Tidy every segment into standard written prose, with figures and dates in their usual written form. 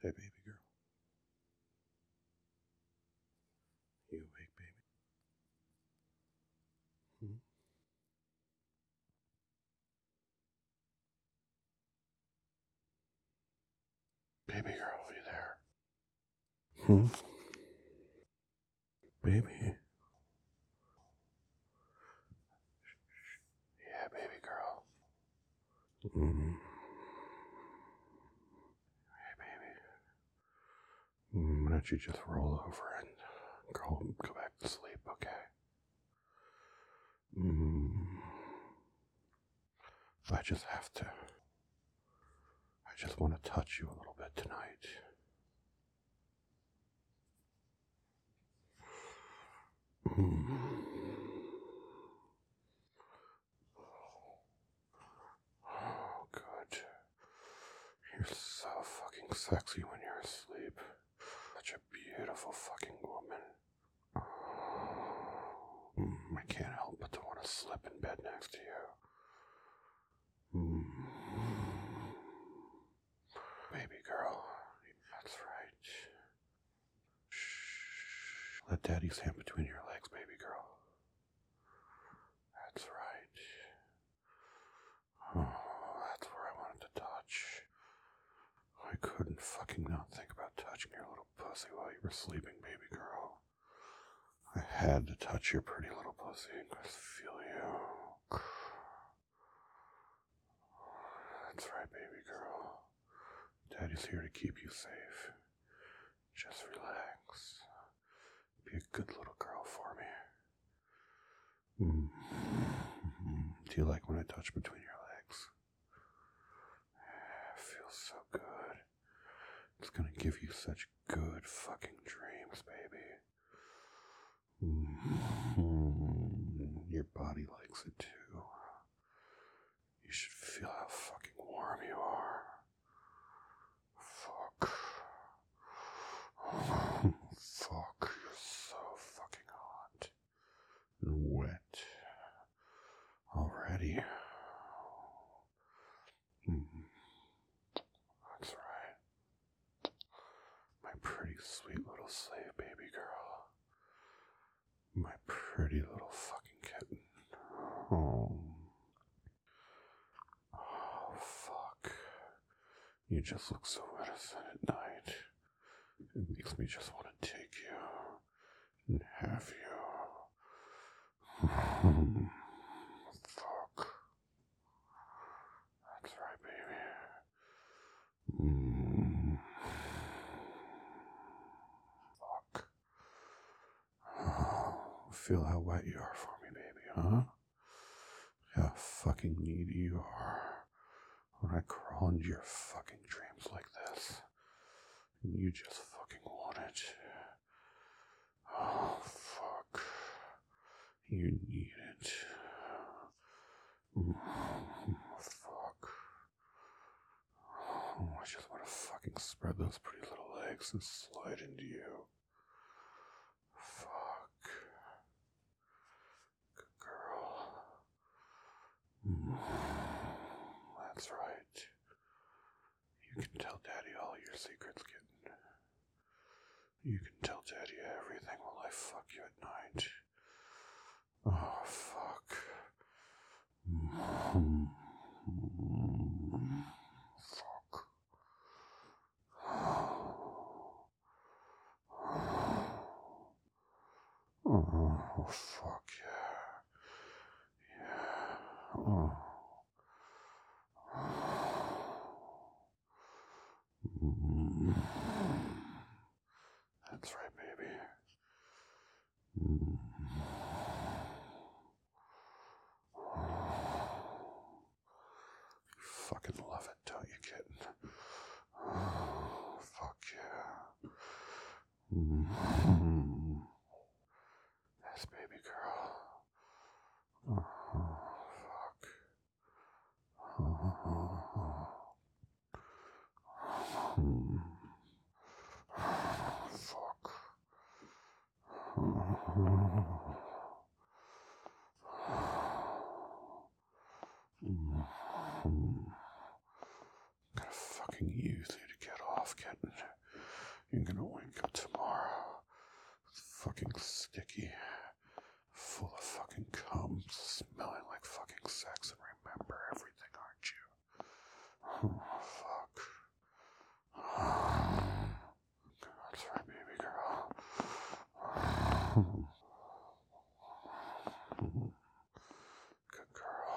Hey, baby girl. You awake, baby? Hmm? Baby girl, are you there? Hmm? Baby? Yeah, baby girl. Mm. Hey, baby. Why don't you just roll over and go back to sleep, okay? I just have to. I just want to touch you a little bit tonight. Oh, good. You're so fucking sexy when you're asleep. Such a beautiful fucking woman. I can't help but to want to slip in bed next to you. Baby girl. That's right. Shh. Let daddy's hand between your legs, baby girl. That's right. Oh, that's where I wanted to touch. I couldn't fucking not think about touching your little pussy while you were sleeping, baby girl. I had to touch your pretty little pussy and just feel you. That's right, baby girl. Daddy's here to keep you safe. Just relax. Be a good little girl for me. Do you like when I touch between your legs? It feels so good. It's gonna give you such good fucking dreams, baby. Your body likes it too. You should feel how fucking warm you are. Fuck. Fuck, you're so fucking hot and wet already. That's right. My pretty sweet little slave baby girl. My pretty little fucking kitten. Oh, fuck. You just look so innocent at night. It makes me just want to take you and have you. Fuck. That's right, baby. Fuck. Feel how wet you are for me, baby, huh? How fucking needy you are. When I crawl into your fucking dreams like this, and you just fucking want it. Oh, fuck. You need it. Fuck. Oh, I just want to fucking spread those pretty little legs and slide into you. Fuck. Good girl. That's right. You can tell Daddy all your secrets, kitten. You can tell Daddy everything while I fuck you at night. Oh, fuck. Fuck. Oh, fuck yeah. Yeah. Oh. That's right, baby. You fucking love it, don't you, kitten? Oh, fuck yeah. Yes, baby girl. Oh, fuck. Fuck. Gotta fucking use you to get off. off, kitten. You're gonna wake up tomorrow. It's fucking sticky. Full of fucking cum, smelling like fucking sex, and remember everything, aren't you? Oh, fuck. That's right, baby girl. Good girl.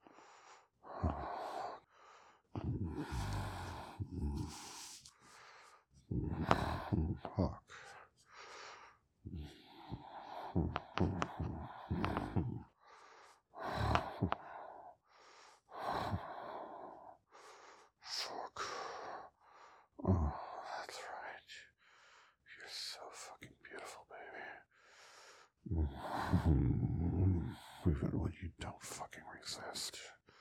Fuck. Fuck. Oh, that's right. You're so fucking beautiful, baby. Even when you don't fucking resist.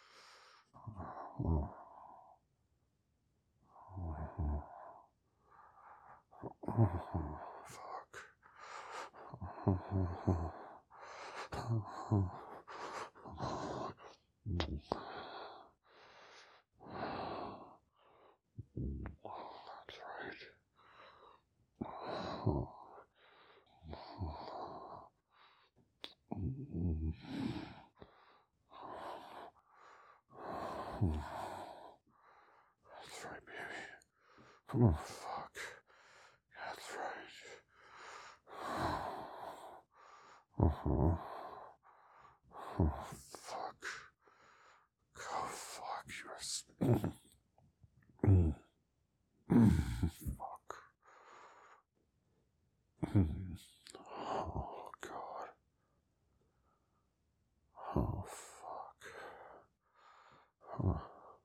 Oh. Fuck. That's right. That's right, baby. Oh, fuck. That's right. Oh, fuck. Oh, fuck. You're fuck. Oh, God. Oh, fuck. Oh.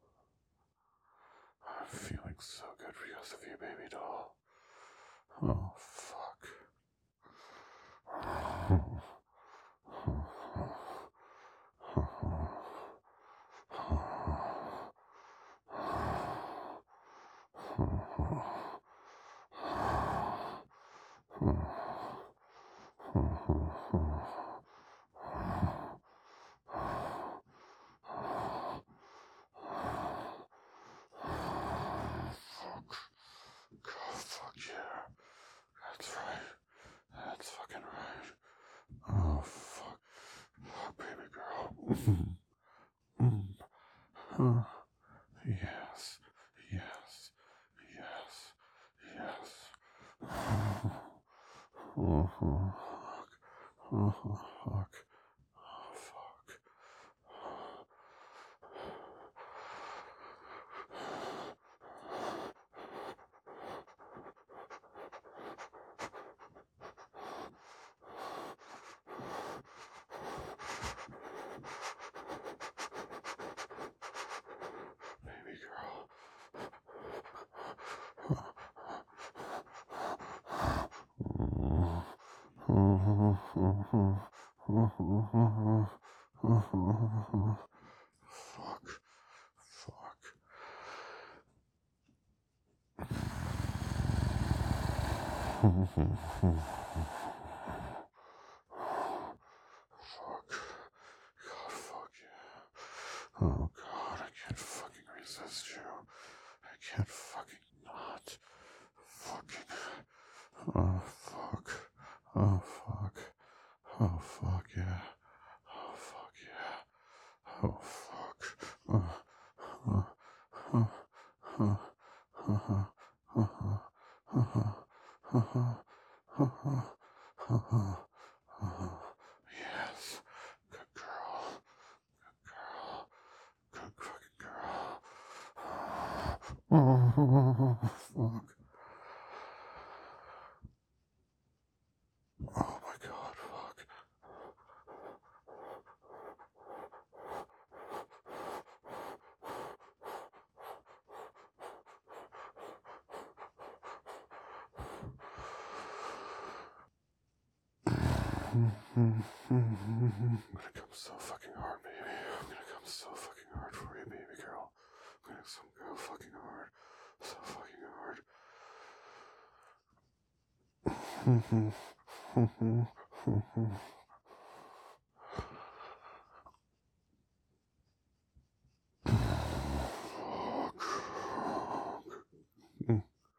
I'm feeling so good because of you, baby doll. Oh, fuck. God, fuck yeah. That's right. That's fucking right. Oh, fuck. Fuck, baby girl. Yes. Yes. Yes. Yes. Oh, fuck. Oh, fuck. Oh, fuck. Baby girl. Fuck. Fuck. Fuck. God, fuck yeah. Oh, God, I can't fucking resist you. I can't fucking not. Fucking. Oh, fuck. Oh, fuck. Oh, fuck yeah. Oh, fuck yeah. Oh, fuck. Yes. Good girl. Good girl. Good fucking girl. Oh, fuck. Oh my God, fuck. I'm gonna come so fucking hard, baby. I'm gonna come so fucking hard for you, baby girl. I'm gonna go fucking hard. So fucking hard. Fuck.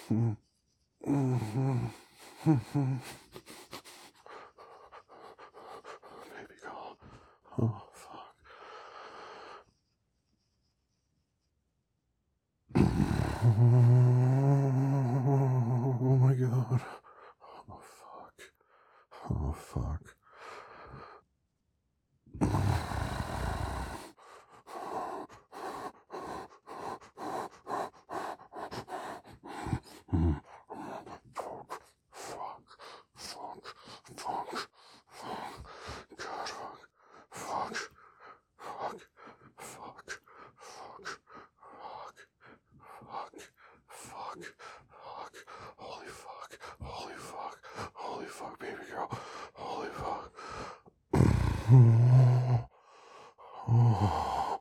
Baby girl. Oh, fuck. Oh my god. Oh fuck. Oh fuck. Fuck. Fuck. Fuck. Fuck. God, fuck. Fuck. Fuck. Fuck. Fuck. Fuck. Fuck. Fuck. Holy fuck. Holy fuck. Holy fuck, baby girl. Holy fuck. Oh. Oh.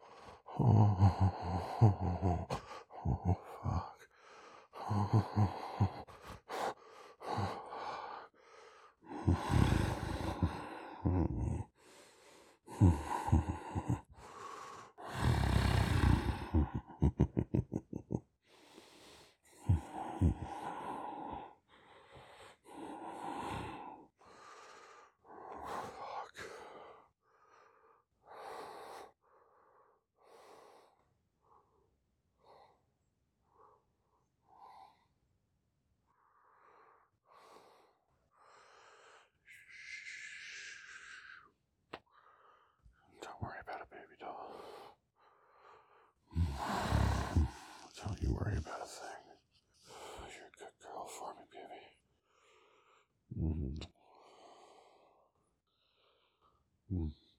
Oh. Oh, fuck. Don't worry about it, baby doll. Don't you worry about a thing. You're a good girl for me, baby. Mm.